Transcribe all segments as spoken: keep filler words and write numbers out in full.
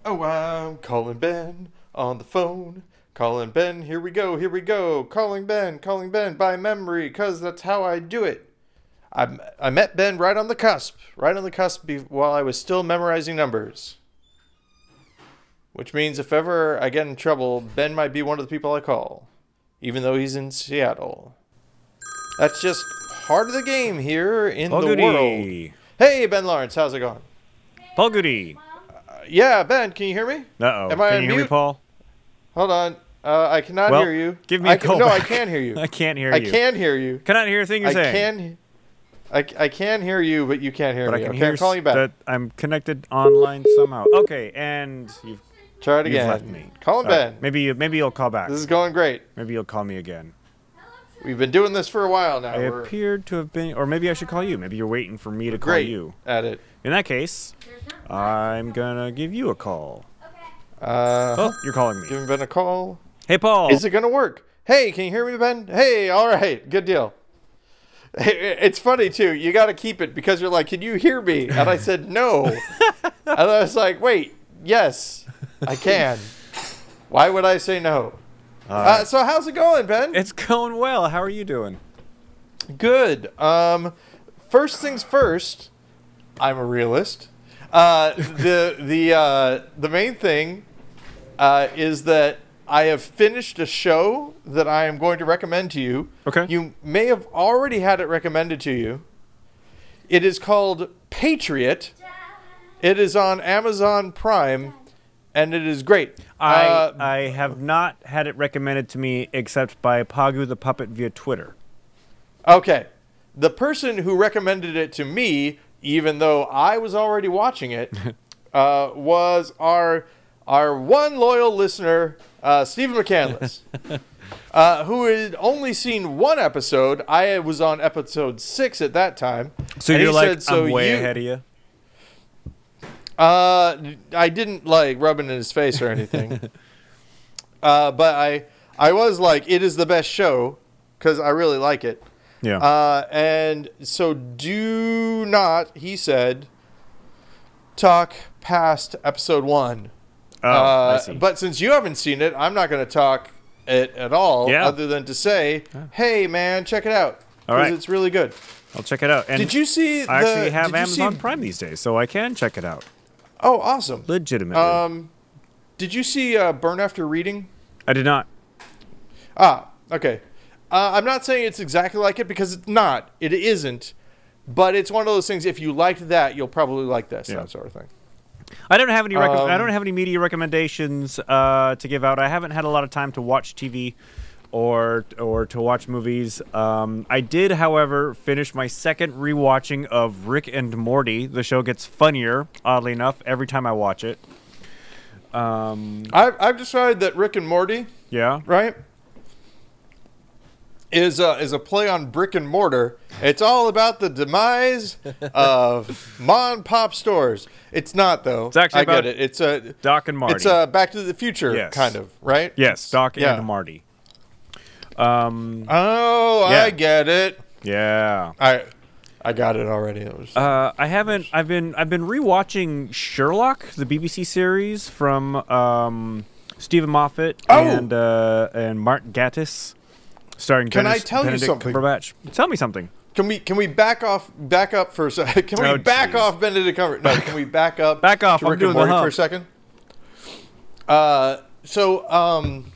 Oh, I'm calling Ben on the phone. Calling Ben, here we go, here we go. Calling Ben, calling Ben by memory, because that's how I do it. I, I met Ben right on the cusp, right on the cusp be- while I was still memorizing numbers. Which means if ever I get in trouble, Ben might be one of the people I call, even though he's in Seattle. That's just part of the game here in Paul the Goody. world. Hey, Ben Lawrence, how's it going? Paul Goody. Uh, yeah, Ben, can you hear me? Uh-oh. Am I Can on you hear me, mute? Paul? Hold on. Uh, I cannot Well, hear you. give me I a can, call No, I back. can hear you. I can't hear I you. can hear you. Cannot hear a thing you're I saying. can. I, I can hear you, but you can't hear But me. I can okay, hear I'm calling you back. that I'm connected online somehow. Okay, and you've, Try it you've again. left me. Call him All right, Ben. Maybe you, maybe you'll call back. This is going great. Maybe you'll call me again. We've been doing this for a while now. I We're appeared to have been, or maybe I should call you. Maybe you're waiting for me to call great you. at it. In that case, I'm gonna give you a call. Uh, Oh, you're calling me. Giving Ben a call. Hey, Paul. Is it going to work? Hey, can you hear me, Ben? Hey, all right. Good deal. It's funny, too. You got to keep it because you're like, can you hear me? And I said, no. And I was like, wait, yes, I can. Why would I say no? All Uh, right. so how's it going, Ben? It's going well. How are you doing? Good. Um, first things first, I'm a realist. Uh, the the uh, the main thing uh, is that I have finished a show that I am going to recommend to you. Okay. You may have already had it recommended to you. It is called Patriot. It is on Amazon Prime, and it is great. I Uh, I have not had it recommended to me except by Pagu the Puppet via Twitter. Okay. The person who recommended it to me, even though I was already watching it, uh, was our our one loyal listener, uh, Stephen McCandless, uh, who had only seen one episode. I was on episode six at that time. So and you're he like, said, so I'm way you, ahead of you? Uh, I didn't like rubbing in his face or anything. uh, but I I was like, it is the best show because I really like it. Yeah. Uh, and so do not, he said, talk past episode one. oh, uh, I see. But since you haven't seen it, I'm not going to talk it at all Yeah. other than to say, hey, man, check it out. All Because right. it's really good. I'll check it out. And Did you see the... I actually have did you Amazon see- Prime these days, so I can check it out. Oh, awesome. Legitimately. Um, did you see uh, Burn After Reading? I did not. Ah, okay. Uh, I'm not saying it's exactly like it because it's not. It isn't. But it's one of those things. If you liked that, you'll probably like this. Yeah. That sort of thing. I don't have any. Rec- I Um, don't have any media recommendations uh, to give out. I haven't had a lot of time to watch T V or or to watch movies. Um, I did, however, finish my second rewatching of Rick and Morty. The show gets funnier, oddly enough, every time I watch it. Um, I've, I've decided that Rick and Morty, yeah. right, is a, is a play on brick and mortar. It's all about the demise of mom and pop stores. It's not, though. It's actually I about get it. It's a Doc and Marty. it's a Back to the Future Yes. kind of, right? yes, Doc yeah. and Marty. Um, Oh, Yeah. I get it. yeah. I I got it already. It was Uh, I haven't. I've been. I've been rewatching Sherlock, the B B C series from um, Stephen Moffat Oh! and uh, and Mark Gatiss, starring. Can I Benedict- tell you Benedict something? Cumberbatch. Tell me something. Can we can we back off back up for a second? Can we Oh, back jeez. off Benedict Cumberbatch? No, can we back up? Back off, To I'm Rick doing and the Morty for hump. a second. Uh, so um,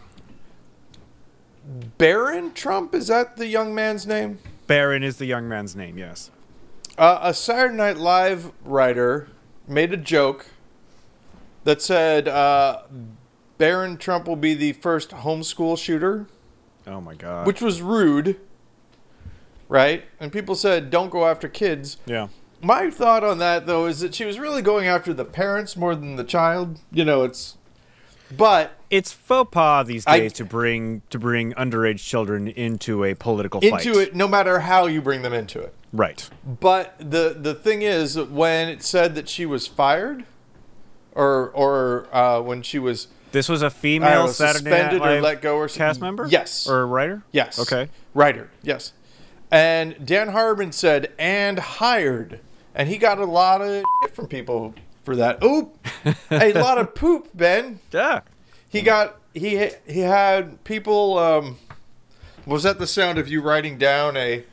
Barron Trump, is that the young man's name? Baron is the young man's name. Yes. Uh, a Saturday Night Live writer made a joke that said uh, Barron Trump will be the first homeschool shooter, Oh my God. which was rude, right? And people said, don't go after kids. Yeah. My thought on that, though, is that she was really going after the parents more than the child. You know, it's... But It's faux pas these I- days to bring to bring underage children into a political fight. into it, no matter how you bring them into it. Right. But the the thing is, when it said that she was fired, or or uh, when she was This was a I female don't know, Saturday Night suspended or Live let go or something. cast member. Yes. Or writer. Yes. Okay. Writer. Yes. And Dan Harmon said, and hired. And he got a lot of shit from people for that. Oop, a lot of poop, Ben. Yeah. He got he he had people. Um, was that the sound of you writing down a?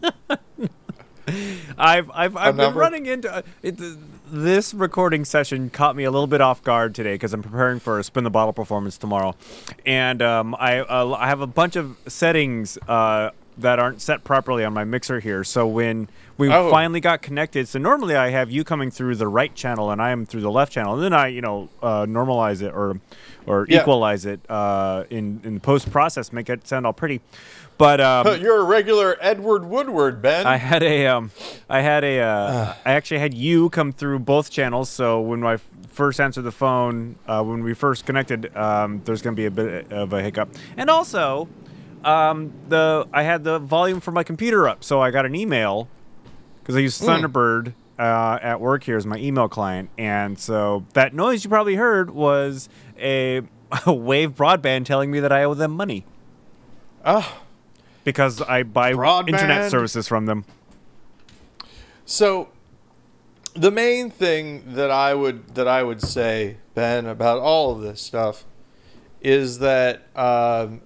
I've I've I've been number? running into uh, it, this recording session caught me a little bit off guard today because I'm preparing for a spin the bottle performance tomorrow, and um, I uh, I have a bunch of settings uh, that aren't set properly on my mixer here. So when we Oh. finally got connected, so normally I have you coming through the right channel and I am through the left channel, and then I you know uh, normalize it or or Yeah. equalize it uh, in in post process, make it sound all pretty. But um, You're a regular Edward Woodward, Ben. I had a, um, I had a, uh, I actually had you come through both channels. So when I f- first answered the phone, uh, when we first connected, um, there's going to be a bit of a hiccup. And also, um, the I had the volume for my computer up, so I got an email because I use Thunderbird uh, at work here as my email client, and so that noise you probably heard was a, a Wave broadband telling me that I owe them money. Oh. Because I buy Broadband. internet services from them. So, the main thing that I would that I would say, Ben, about all of this stuff, is that um,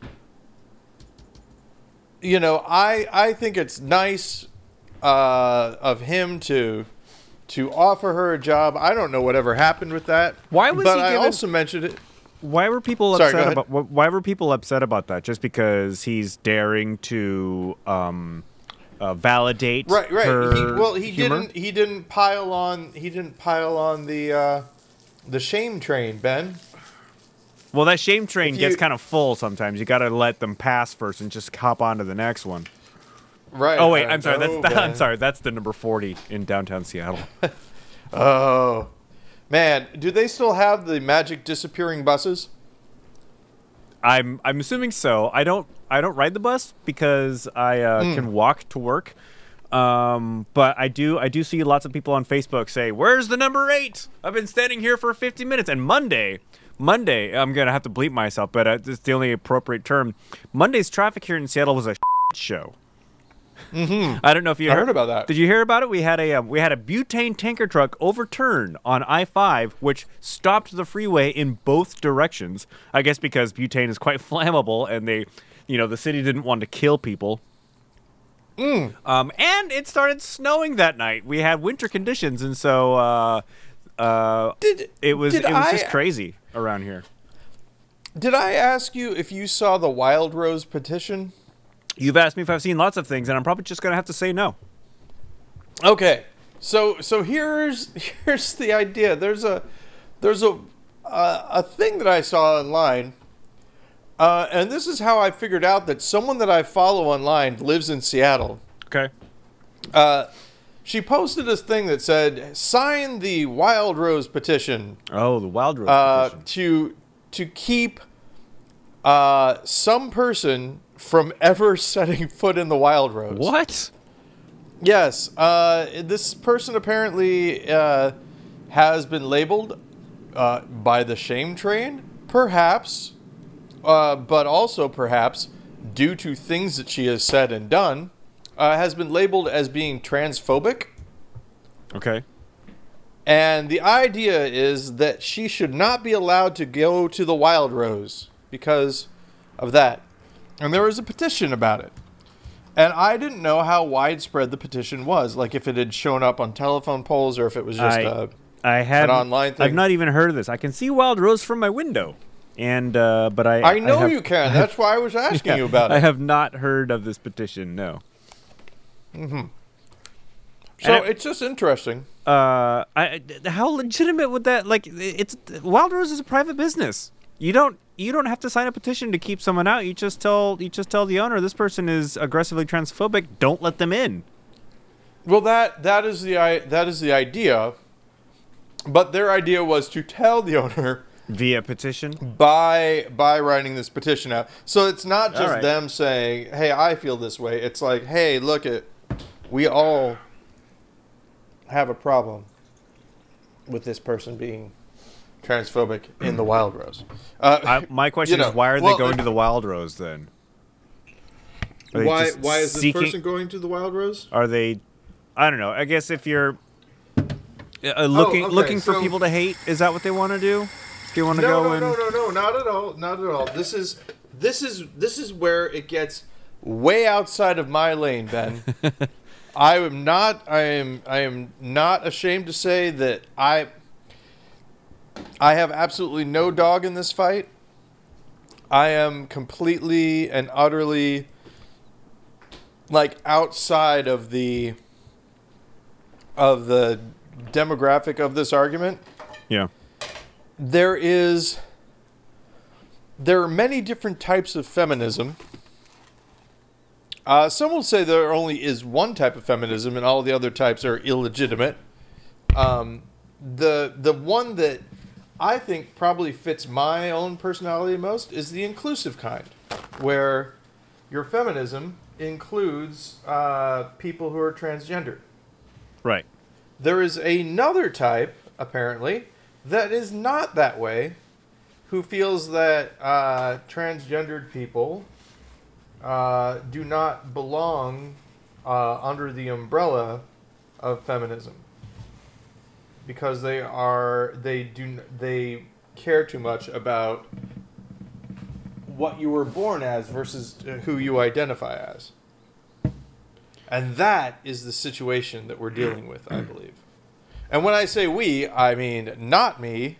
you know I I think it's nice uh, of him to to offer her a job. I don't know whatever happened with that. Why was but he I given- also mentioned it. Why were people Sorry, go upset ahead. about? wh- Why were people upset about that? Just because he's daring to um, uh, validate Right, right. her He, well, he humor? didn't. He didn't pile on. He didn't pile on the uh, the shame train, Ben. Well, that shame train If gets you- kind of full sometimes. You got to let them pass first and just hop on to the next one. Right. Oh wait, I I'm sorry. know, That's I'm Ben. sorry. That's the number forty in downtown Seattle. Oh, man, do they still have the magic disappearing buses? I'm I'm assuming so. I don't I don't ride the bus because I uh, Hmm. can walk to work. Um, but I do I do see lots of people on Facebook say, "Where's the number eight? I've been standing here for fifty minutes." And Monday, Monday, I'm gonna have to bleep myself, but uh, it's the only appropriate term. Monday's traffic here in Seattle was a show. Mm-hmm. I don't know if you I heard, heard about that. Did you hear about it? We had a um, we had a butane tanker truck overturn on I five, which stopped the freeway in both directions. I guess because butane is quite flammable, and they, you know, the city didn't want to kill people. Mm. Um, and it started snowing that night. We had winter conditions, and so uh, uh, Did it was did it was I, just crazy around here. Did I ask you if you saw the Wild Rose petition? You've asked me if I've seen lots of things, and I'm probably just gonna have to say no. Okay, so so here's here's the idea. There's a there's a a, a thing that I saw online, uh, and this is how I figured out that someone that I follow online lives in Seattle. Okay. Uh, she posted this thing that said, "Sign the Wild Rose petition Oh, the Wild Rose uh, petition. to to keep uh, some person from ever setting foot in the Wild Rose." What? Yes, uh, this person apparently uh, has been labeled uh, by the shame train, perhaps, uh, but also perhaps due to things that she has said and done, uh, has been labeled as being transphobic. Okay. And the idea is that she should not be allowed to go to the Wild Rose because of that. And there was a petition about it. And I didn't know how widespread the petition was, like if it had shown up on telephone poles or if it was just I- a... I have online thing. I've not even heard of this. I can see Wild Rose from my window, and uh, but I I know have, you can. That's why I was asking Yeah, you about I it. have not heard of this petition. No. So and it- it's just interesting. Uh, I how legitimate would that like? It's Wild Rose is a private business. You don't you don't have to sign a petition to keep someone out. You just tell you just tell the owner this person is aggressively transphobic. Don't let them in. Well, that that is the i- that is the idea. But their idea was to tell the owner Via petition. by by writing this petition out. So it's not just All right. them saying, "Hey, I feel this way." It's like, "Hey, look it, we all have a problem with this person being transphobic in the Wild Rose." Uh, I, my question you know, is, why are well, they going uh, to the Wild Rose then? Are they Why just why is this seeking- person going to the Wild Rose? Are they? I don't know. I guess if you're Uh, looking Oh, okay, looking for so- people to hate. Is that what they want to do? They want to No, go no, and no, no, no, not at all, not at all. This is this is this is where it gets way outside of my lane, Ben. I am not. I am. I am not ashamed to say that I. I have absolutely no dog in this fight. I am completely and utterly, like, outside of the. Of the demographic of this argument. yeah. There is. There are many different types of feminism. Uh, some will say there only is one type of feminism, and all the other types are illegitimate. Um, the the one that I think probably fits my own personality most is the inclusive kind, where your feminism includes uh, people who are transgender. Right. There is another type, apparently, that is not that way, who feels that uh, transgendered people uh, do not belong uh, under the umbrella of feminism because they are they do they care too much about what you were born as versus who you identify as. And that is the situation that we're dealing with, I believe. And when I say we, I mean not me,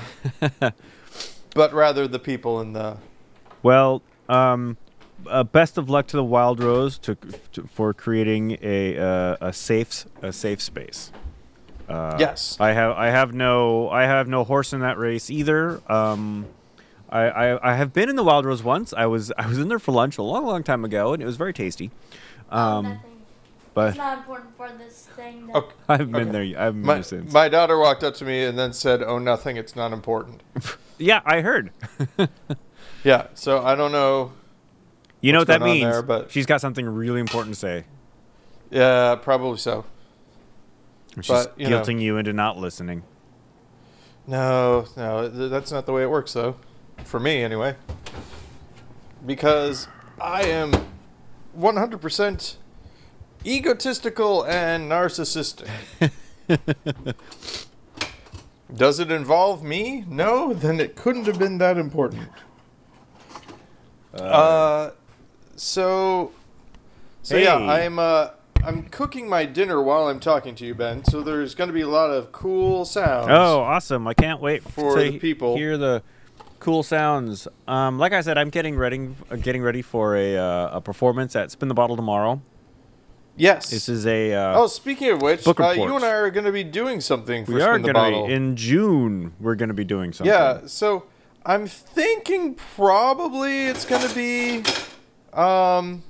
but rather the people in the... Well, um, uh, best of luck to the Wild Rose to, to for creating a uh, a safe a safe space. Uh, Yes. I have I have no I have no horse in that race either. Um, I, I I have been in the Wild Rose once. I was I was in there for lunch a long long time ago, and it was very tasty. Um, Nothing. but It's not important for this thing. That Okay. I've been Okay. there. I've been My, there since. my daughter walked up to me and then said, "Oh, nothing. It's not important." Yeah, I heard. Yeah. So I don't know. You know What's what that going on means? there, but- She's got something really important to say. Yeah, probably so. She's But, you know. guilting you into not listening. No, no, th- that's not the way it works, though. For me, anyway. Because I am one hundred percent egotistical and narcissistic. Does it involve me? No, then it couldn't have been that important. Uh, uh so, so yeah, Hey. I'm uh, I'm cooking my dinner while I'm talking to you, Ben. So there's going to be a lot of cool sounds. Oh, awesome! I can't wait For to the people. hear the cool sounds. Um, like I said, I'm getting ready, uh, getting ready for a uh, a performance at Spin the Bottle tomorrow. Yes. This is a uh, Oh, speaking of which, book uh, you reports. and I are going to be doing something for we are Spin the going Bottle. to be in June. We're going to be doing something. Yeah, so I'm thinking probably it's going to be um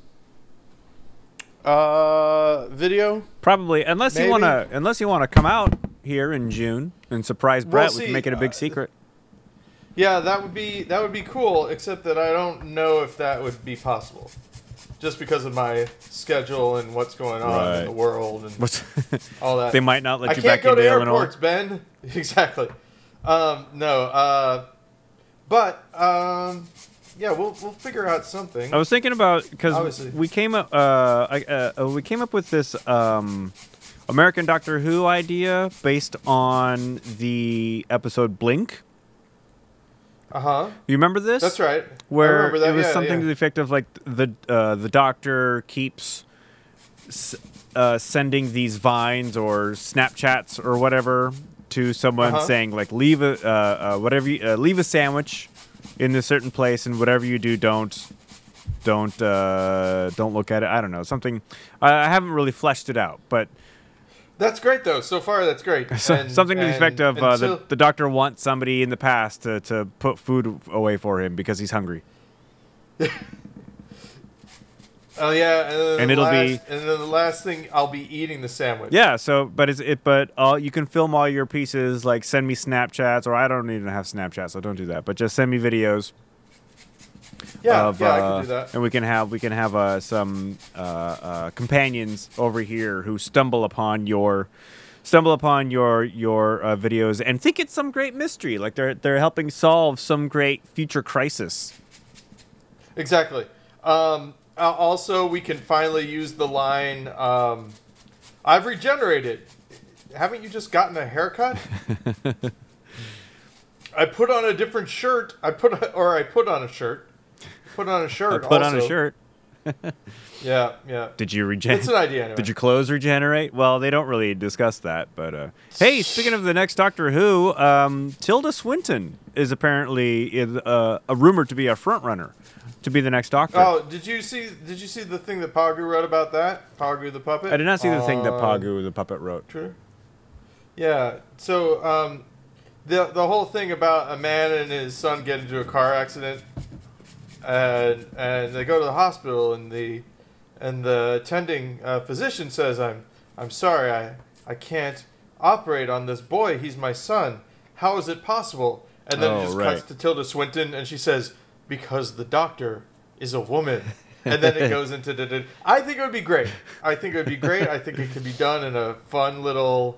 uh video. Probably, unless you Maybe. want to, unless you want to come out here in June and surprise We'll Brett. we see. can make it a big Uh, secret. Yeah, that would be that would be cool, except that I don't know if that would be possible. Just because of my schedule and what's going on Right. in the world and What's all that. they might not let I you can't back go into to Illinois. airports, Ben. Exactly. Um, no, uh, but um, yeah, we'll we'll figure out something. I was thinking about because Obviously. we came up, uh, I, uh, uh, we came up with this um, American Doctor Who idea based on the episode Blink. Uh huh. You remember this? That's right. I Where remember that. it was yeah, something yeah. to the effect of like the uh, the Doctor keeps s- uh, sending these vines or Snapchats or whatever to someone Uh-huh. saying like leave a uh, uh, whatever you, uh, leave a sandwich in a certain place and whatever you do don't don't uh, don't look at it. I don't know, something. I, I haven't really fleshed it out, but That's great, though. So far, that's great. so, And- something to the and effect of uh, until- the, the Doctor wants somebody in the past to, to put food away for him because he's hungry. Oh yeah, and, then And the it'll last, be- and then the last thing, I'll be eating the sandwich. Yeah, so but it's it but uh, you can film all your pieces, like send me Snapchats, or I don't even have Snapchat, so don't do that. But just send me videos yeah, of yeah. I uh, can do that. and we can have we can have uh, some uh, uh, companions over here who stumble upon your stumble upon your your uh, videos and think it's some great mystery, like they're they're helping solve some great future crisis. Exactly. Um, uh, also, we can finally use the line, um, "I've regenerated." haven't you just gotten a haircut? I put on a different shirt. I put a, or I put on a shirt. Put on a shirt. I put also. on a shirt. Yeah, yeah. Did you regenerate? It's an idea anyway. Did your clothes regenerate? Well, they don't really discuss that, but uh, hey, speaking of the next Doctor Who, um, Tilda Swinton is apparently is, uh, a rumored to be a front runner to be the next Doctor. Oh, did you see? Did you see the thing that Pagu wrote about that? Pagu the puppet. I did not see the thing that Uh, Pagu the puppet wrote. True. Yeah. So um, the the whole thing about a man and his son get into a car accident, and and they go to the hospital, and the and the attending uh, physician says, "I'm I'm sorry, I I can't operate on this boy. He's my son. How is it possible?" And then Oh, it just right. cuts to Tilda Swinton, and she says, "Because the doctor is a woman." And then it goes into the. I think it would be great. I think it would be great. I think it could be done in a fun little,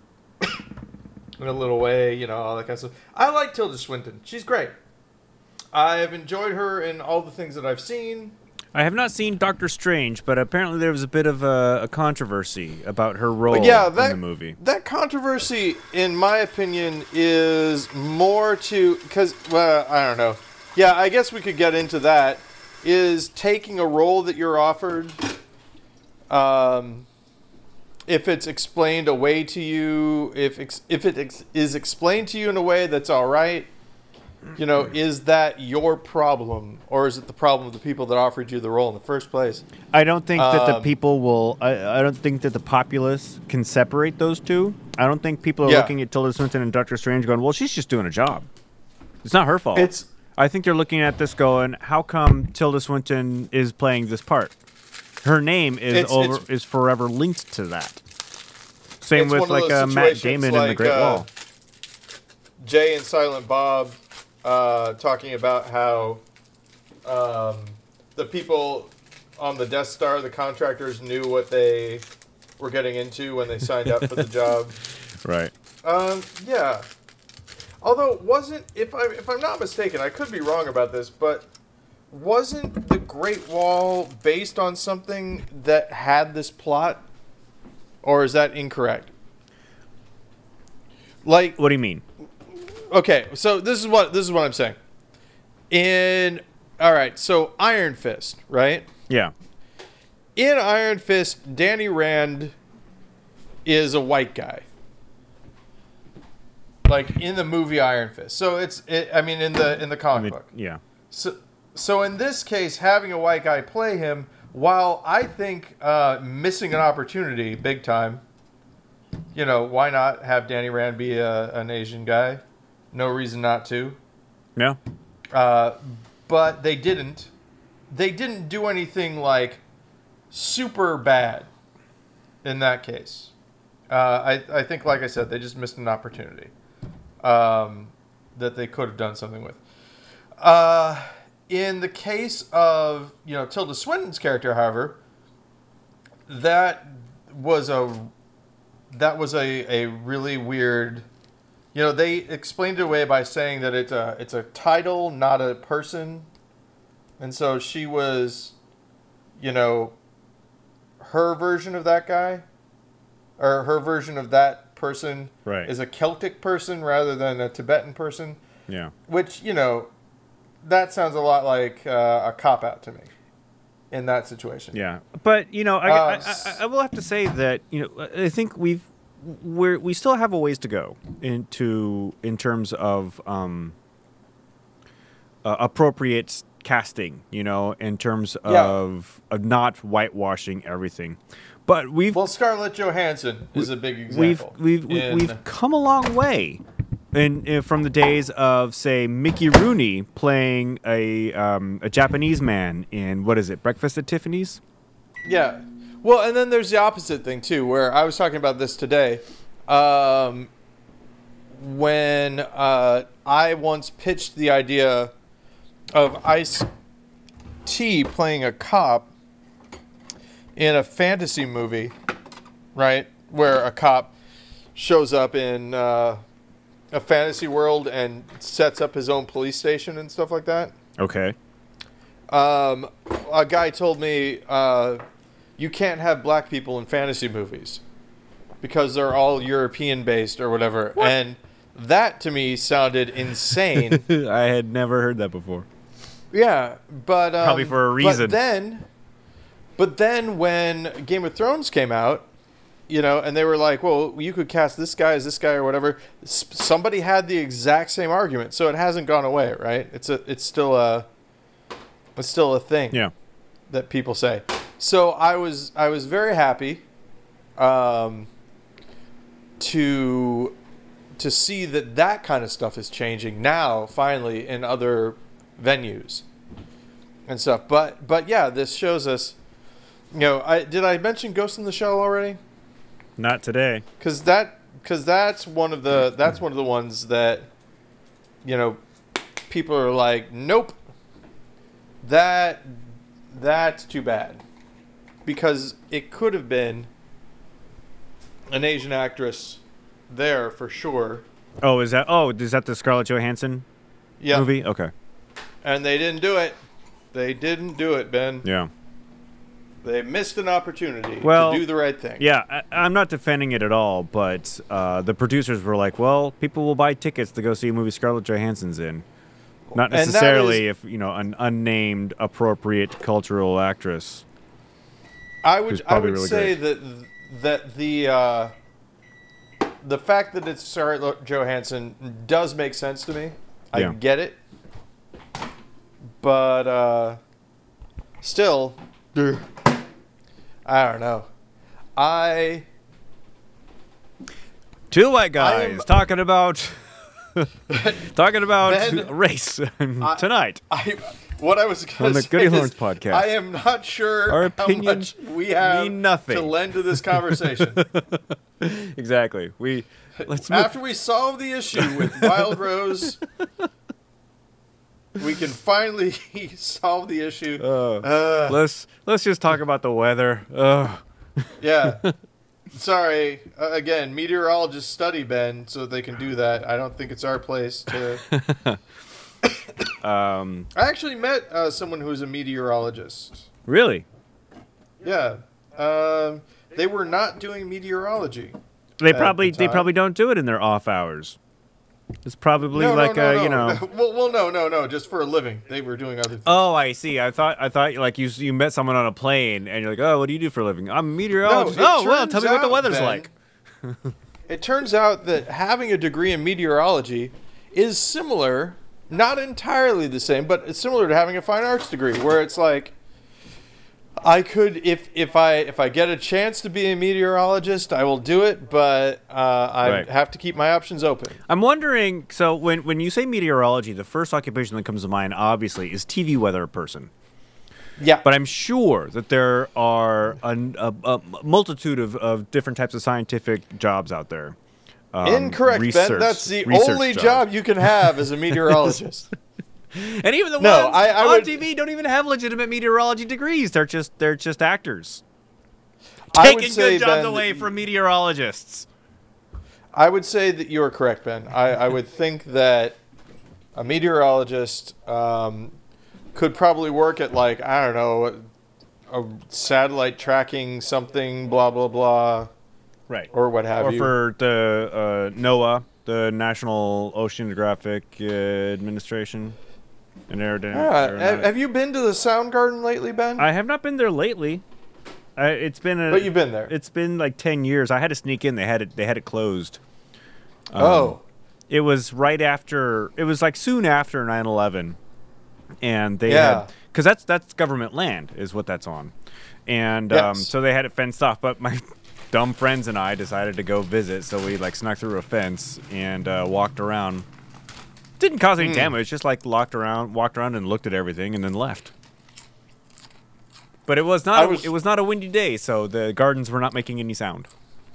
in a little way, you know, all that kind of stuff. I like Tilda Swinton. She's great. I have enjoyed her in all the things that I've seen. I have not seen Doctor Strange, but apparently there was a bit of a, a controversy about her role yeah, that, in the movie. That controversy, in my opinion, is more to because well, I don't know. Yeah, I guess we could get into that. Is taking a role that you're offered, um, if it's explained away to you, if ex- if it ex- is explained to you in a way that's all right, you know, is that your problem, or is it the problem of the people that offered you the role in the first place? I don't think that the Um, people will. I, I don't think that the populace can separate those two. I don't think people are Yeah. looking at Tilda Swinton and Doctor Strange going, "Well, she's just doing a job. It's not her fault." It's I think they're looking at this going, "How come Tilda Swinton is playing this part? Her name is It's- over it's- is forever linked to that." Same It's with one of like those uh, Matt situations Damon in The like, Great uh, Wall. Jay and Silent Bob uh, talking about how um, the people on the Death Star, the contractors, knew what they were getting into when they signed up for the job. Right. Um, yeah. Although, wasn't, if, I, if I'm not mistaken, I could be wrong about this, but wasn't The Great Wall based on something that had this plot? Or is that incorrect? Like, What do you mean? okay, so this is what this is what I'm saying. In all right, so Iron Fist, right? Yeah. In Iron Fist, Danny Rand is a white guy. Like in the movie Iron Fist. So it's it, I mean in the in the comic I mean, book. yeah. So so in this case, having a white guy play him, while I think uh, missing an opportunity big time. You know, why not have Danny Rand be a, an Asian guy? No reason not to. Yeah. Uh, but they didn't. They didn't do anything like super bad in that case. Uh, I, I think, like I said, they just missed an opportunity um, that they could have done something with. Uh, in the case of, you know, Tilda Swinton's character, however, that was a that was a, a really weird. You know, they explained it away by saying that it's a it's a title, not a person. And so she was, you know, her version of that guy, or her version of that person Right. is a Celtic person rather than a Tibetan person, Yeah. which, you know, that sounds a lot like uh, a cop-out to me in that situation. Yeah, but you know, I, Uh, I, I, I will have to say that you know, I think we've we're we still have a ways to go into in terms of um, uh, appropriate casting. You know, in terms Yeah. of of not whitewashing everything. But we've Well, Scarlett Johansson is a big we've example. we've we- in- we've come a long way. In, in from the days of say Mickey Rooney playing a um, a Japanese man in what is it Breakfast at Tiffany's? Yeah. Well, and then there's the opposite thing, too, where I was talking about this today. Um, when uh, I once pitched the idea of Ice-T playing a cop in a fantasy movie, right, where a cop shows up in uh, a fantasy world and sets up his own police station and stuff like that. Okay. Um, a guy told me, uh, you can't have black people in fantasy movies. because they're all European based or whatever. What? And that to me sounded insane. I had never heard that before. Yeah, but um, Probably for a reason. But then, but then when Game of Thrones came out, you know, and they were like, "Well, you could cast this guy as this guy or whatever." S- somebody had the exact same argument, so it hasn't gone away, right? It's a, it's still a, it's still a thing. Yeah. That people say. So I was, I was very happy, um, to, to see that that kind of stuff is changing now, finally, in other venues and stuff. But but yeah, this shows us, you know, I did I mention Ghost in the Shell already? Not today. Cuz that cuz that's one of the that's one of the ones that, you know, people are like, "Nope. That that's too bad." Because it could have been an Asian actress there for sure. Oh, is that Oh, is that the Scarlett Johansson Yeah. movie? Okay. And they didn't do it. They didn't do it, Ben. Yeah. They missed an opportunity Well, to do the right thing. Yeah, I, I'm not defending it at all, but uh, the producers were like, "Well, people will buy tickets to go see a movie Scarlett Johansson's in, not And that necessarily is- if you know an unnamed appropriate cultural actress." I who's would I probably would really say great. that that the uh, the fact that it's Scarlett Johansson does make sense to me. I Yeah. get it. But uh, still, I don't know. I Two white I am- guys talking about talking about Ben, race I- tonight. I what I was On going to the say Goody is Lawrence podcast. I am not sure Our how opinions much we have mean nothing. to lend to this conversation. Exactly. We let's move. After we solve the issue with Wild Rose, we can finally solve the issue. Uh, Uh, let's let's just talk about the weather. Ugh. yeah. Sorry. Uh, again, meteorologists study, Ben, so they can do that. I don't think it's our place to. Um, I actually met uh, someone who's a meteorologist. really? Yeah. Um, they were not doing meteorology. They At probably the they time. probably don't do it in their off hours. It's probably No, like no, no, a no. you know. well, well, no, no, no. Just for a living, they were doing other things. Oh, I see. I thought I thought like you you met someone on a plane and you're like, oh, what do you do for a living? I'm a meteorologist. No, it oh, well, tell turns me what the out, weather's Ben, like. It turns out that having a degree in meteorology is similar, not entirely the same, but it's similar to having a fine arts degree, where it's like, I could, if if I if I get a chance to be a meteorologist, I will do it, but uh, I Right. have to keep my options open. I'm wondering. So when when you say meteorology, the first occupation that comes to mind, obviously, is T V weather person. Yeah, But I'm sure that there are a, a, a multitude of, of different types of scientific jobs out there. Um, incorrect, research- Ben. That's the research only jobs. job you can have as a meteorologist. And even the No, ones I- I on would- T V don't even have legitimate meteorology degrees. They're just they're just actors I would taking say, good jobs Ben, away that- from meteorologists. I would say that you are correct, Ben. I, I would think that a meteorologist um, could probably work at, like, I don't know, a satellite tracking something, blah, blah, blah, Right. or what have Or you. for the uh, NOAA, the National Oceanographic uh, Administration. And aerodynamic. Yeah. Have, have you been to the Soundgarden lately, Ben? I have not been there lately. I, it's been a. But you've been there. It's been like ten years. I had to sneak in. They had it. They had it closed. Um, oh. It was right after. It was like soon after nine eleven, and they Yeah. had because that's that's government land is what that's on, and um, Yes. so they had it fenced off. But my dumb friends and I decided to go visit, so we like snuck through a fence and uh, walked around. Didn't cause any Mm. damage. Just like locked around, walked around and looked at everything, and then left. But it was not. I A, was- it was not a windy day, so the gardens were not making any sound.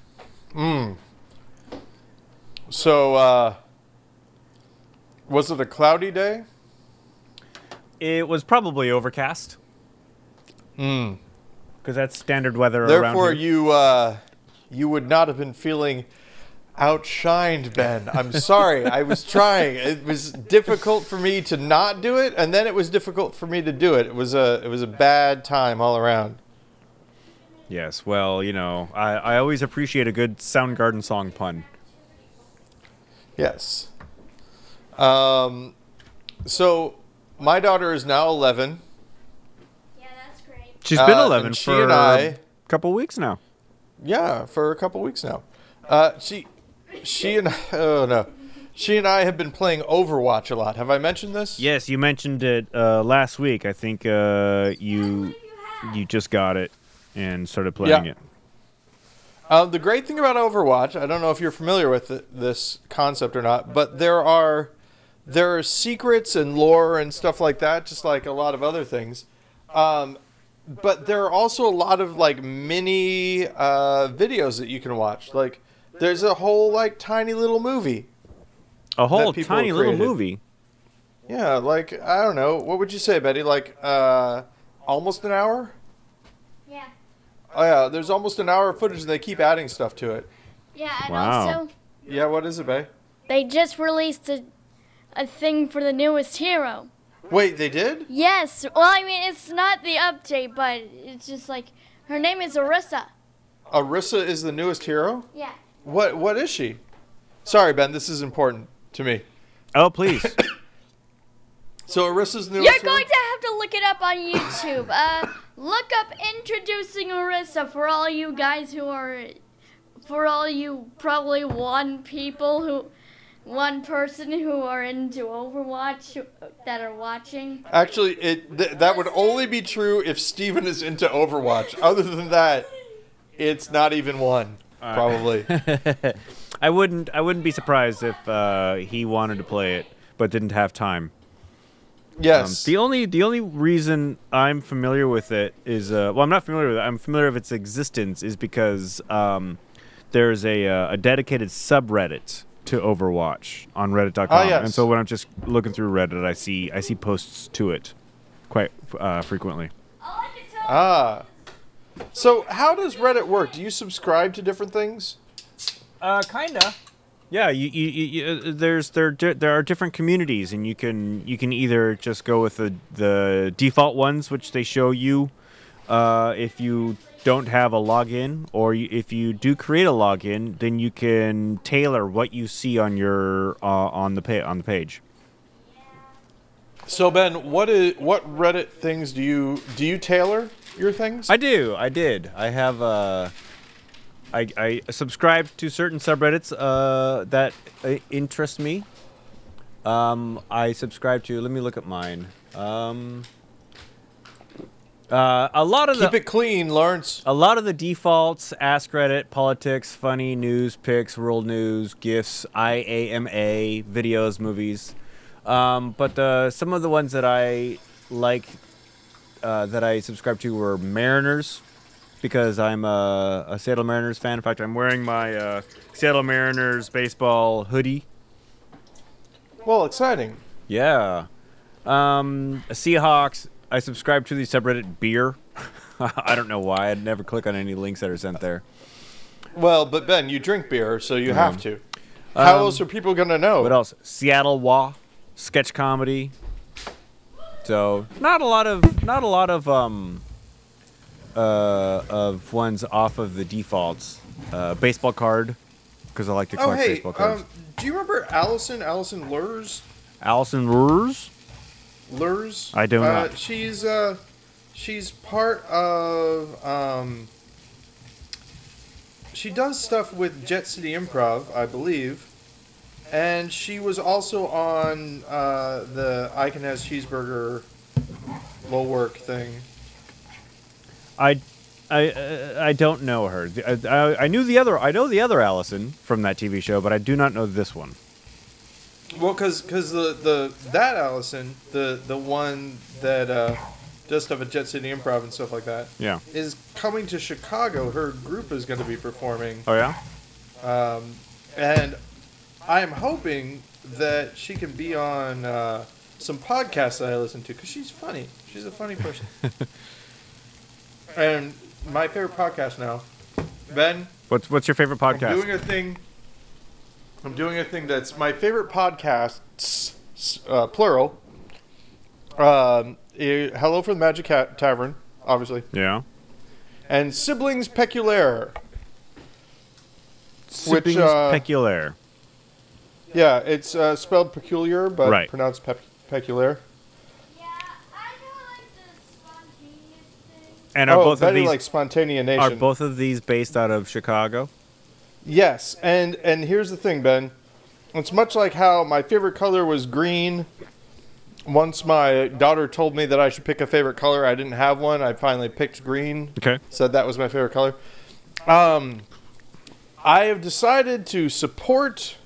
So, uh, was it a cloudy day? It was probably overcast. Hmm. Because that's standard weather around Therefore, here. you uh, you would not have been feeling outshined, Ben. I'm sorry. I was trying. It was difficult for me to not do it, and then it was difficult for me to do it. It was a it was a bad time all around. Yes, well, you know, I, I always appreciate a good Soundgarden song pun. Yes. Um, so my daughter is now eleven. Yeah, that's great. She's been Uh, eleven and she for and I- a couple weeks now. Yeah, for a couple weeks now. Uh, she, she and oh no, she and I have been playing Overwatch a lot. Have I mentioned this? Yes, you mentioned it uh, last week. I think uh, you you have. you just got it and started playing Yeah. it. Uh, the great thing about Overwatch, I don't know if you're familiar with th- this concept or not, but there are there are secrets and lore and stuff like that, just like a lot of other things. Um, but there are also a lot of like mini uh, videos that you can watch. Like there's a whole like tiny little movie. A whole people tiny little created. movie. Yeah, like I don't know, what would you say, Betty? Like uh, almost an hour? Yeah. Oh yeah, there's almost an hour of footage and they keep adding stuff to it. Yeah, and Wow. also Yeah, what is it, Bay? they just released a, a thing for the newest hero. Wait, they did? Yes. Well, I mean, it's not the update, but it's just like her name is Orisa. Orisa is the newest hero? Yeah. What what is she? Sorry, Ben, this is important to me. Oh, please. So Orisa's newest You're hero? going to have to look it up on YouTube. Uh, look up Introducing Orisa for all you guys who are, for all you probably one people who, one person who are into Overwatch that are watching. Actually, it th- that would only be true if Steven is into Overwatch. Other than that, it's not even one, probably. I wouldn't I wouldn't be surprised if uh, he wanted to play it but didn't have time. Um, Yes. the only the only reason I'm familiar with it is uh, well I'm not familiar with it. I'm familiar with its existence is because um, there's a uh, a dedicated subreddit to Overwatch on Reddit dot com. Ah, yes. And so when I'm just looking through Reddit, I see I see posts to it quite uh, frequently. ah. So how does Reddit work? Do you subscribe to different things? Uh, kinda. Yeah, you, you, you, you there's there di- there are different communities, and you can you can either just go with the the default ones, which they show you uh, if you don't have a login, or you, if you do create a login, then you can tailor what you see on your uh, on the pa- on the page. So Ben, what is what Reddit things do you do you tailor your things? I do. I did. I have. Uh, I I subscribe to certain subreddits uh, that uh, interest me. Um, I subscribe to. Let me look at mine. Um, uh, a lot of Keep the it clean, Lawrence. a lot of the defaults: Ask Reddit, politics, funny news, pics, world news, gifs, I A M A, videos, movies. Um, but the some of the ones that I like uh, that I subscribe to were Mariners. Because I'm a, a Seattle Mariners fan. In fact, I'm wearing my uh, Seattle Mariners baseball hoodie. Well, exciting. Yeah. Um, Seahawks. I subscribe to the subreddit Beer. I don't know why. I'd never click on any links that are sent there. Well, but Ben, you drink beer, so you have to. How Um, else are people gonna know? What else? Seattle Wah. Sketch comedy. So not a lot of not a lot of um uh of ones off of the defaults. Uh, baseball card because I like to Oh, collect hey, baseball cards. um, do you remember Allison? Allison Lurs? Allison Rurs. Lurs? I do uh, not. She's uh, she's part of um. She does stuff with Jet City Improv, I believe, and she was also on uh, the I Can Has Cheeseburger low work thing. I, I, uh, I don't know her. I, I, I knew the other. I know the other Allison from that T V show, but I do not know this one. Well, cause, cause the, the that Allison, the the one that uh, does stuff at Jet City Improv and stuff like that, Yeah. is coming to Chicago. Her group is going to be performing, Oh yeah. um, and I'm hoping that she can be on uh, some podcasts that I listen to because she's funny. She's a funny person. And my favorite podcast now, Ben. What's What's your favorite I'm podcast? doing a thing. I'm doing a thing that's my favorite podcasts, uh, plural. Um, eh, Hello from the Magic Cat Tavern, obviously, Yeah. and Siblings Peculaire. Siblings Which, uh, Peculaire. Yeah, it's uh, spelled peculiar, but Right. pronounced pep- peculiar. Yeah, I don't like the spontaneous thing. And are oh, both of Betty these like Spontanea are Nation. both of these based out of Chicago? Yes, and and here's the thing, Ben. It's much like how my favorite color was green. Once my daughter told me that I should pick a favorite color, I didn't have one. I finally picked green. Okay. Said that was my favorite color. Um, I have decided to support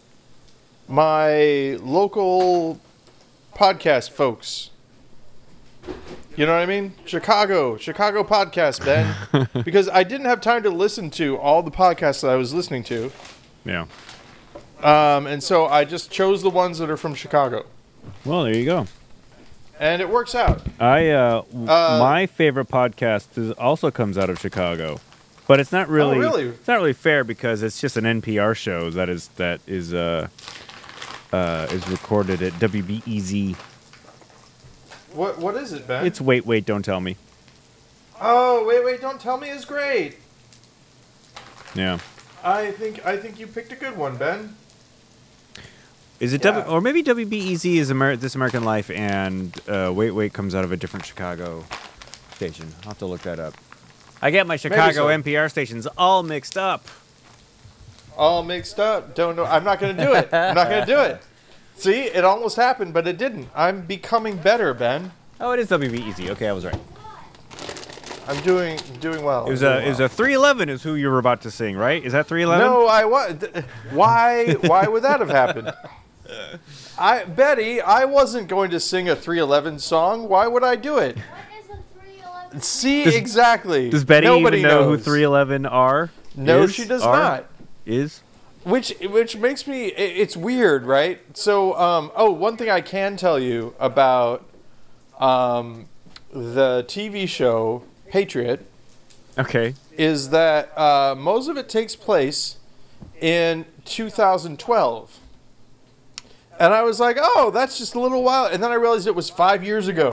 my local podcast folks. You know what I mean? Chicago, Chicago podcast, Ben. Because I didn't have time to listen to all the podcasts that I was listening to. Yeah. Um, and so I just chose the ones that are from Chicago. Well, there you go. And it works out. I uh, w- Uh, my favorite podcast is, also comes out of Chicago, but it's not really. really? It's not really fair because it's just an N P R show that is that is uh, uh, is recorded at W B E Z. What What is it, Ben? It's Wait Wait Don't Tell Me. Oh, wait, wait, don't tell me is great. Yeah. I think I think you picked a good one, Ben. Is it Yeah. W or maybe W B E Z is Amer- This American Life and uh, Wait Wait comes out of a different Chicago station. I'll have to look that up. I get my Chicago so. N P R stations all mixed up. All mixed up. Don't know. I'm not going to do it. I'm not going to do it. See, it almost happened, but it didn't. I'm becoming better, Ben. Oh, it is W B E Z. Okay, I was right. I'm doing doing well. It was I'm a doing it was well. a three eleven is who you were about to sing, right? Is that three eleven? No, I was. Why? Why would that have happened? I Betty, I wasn't going to sing a three eleven song. Why would I do it? What is a three eleven? See, Does- exactly. Does Betty Nobody even know knows. who three eleven are? No, is? she does Are? not. Is? Which which makes me i- it's weird, right? So um oh, one thing I can tell you about um the T V show Patriot Okay. is that uh, most of it takes place in two thousand twelve. And I was like, "Oh, that's just a little while." And then I realized it was five years ago.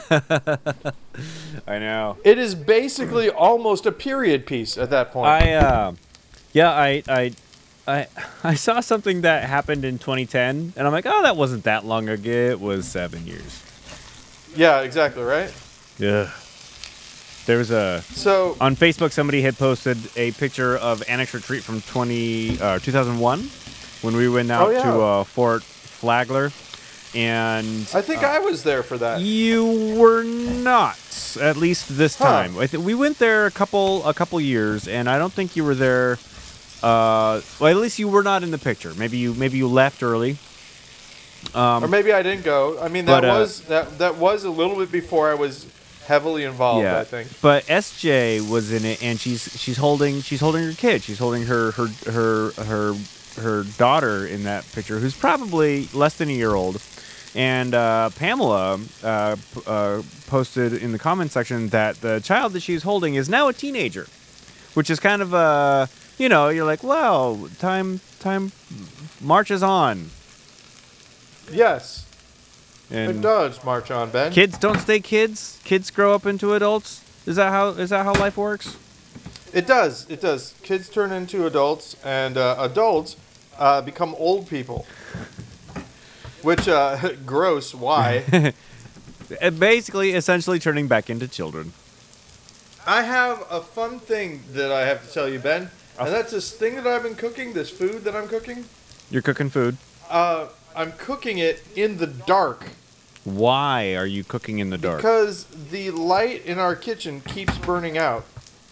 I know. It is basically almost a period piece at that point. I uh, yeah, I I I I saw something that happened in twenty ten, and I'm like, oh, that wasn't that long ago. It was seven years. yeah, exactly, right? Yeah. There was a So, on Facebook. Somebody had posted a picture of Annex Retreat from twenty uh, two thousand one when we went out Oh, yeah. to uh, Fort Flagler, and I think I was there for that. you were not, at least this Huh. time. I th- we went there a couple a couple years, and I don't think you were there. Uh, well, at least you were not in the picture. Maybe you maybe you left early. Um, Or maybe I didn't go. I mean, that But, uh, was that that was a little bit before I was heavily involved, yeah, I think. but S J was in it, and she's she's holding she's holding her kid. She's holding her her her her her daughter in that picture, who's probably less than a year old. And uh, Pamela uh, p- uh, posted in the comment section that the child that she's holding is now a teenager, which is kind of uh, you know, you're like, wow, time time marches on, Yes, it and does march on, Ben. kids don't stay kids. Kids grow up into adults. Is that how is that how life works? It does. It does. Kids turn into adults, and uh, adults uh, become old people. Which, uh, gross. Why? Uh, Basically, essentially turning back into children. I have a fun thing that I have to tell you, Ben. And that's this thing that I've been cooking, this food that I'm cooking. You're cooking food. Uh, I'm cooking it in the dark Why are you cooking in the dark? because the light in our kitchen keeps burning out.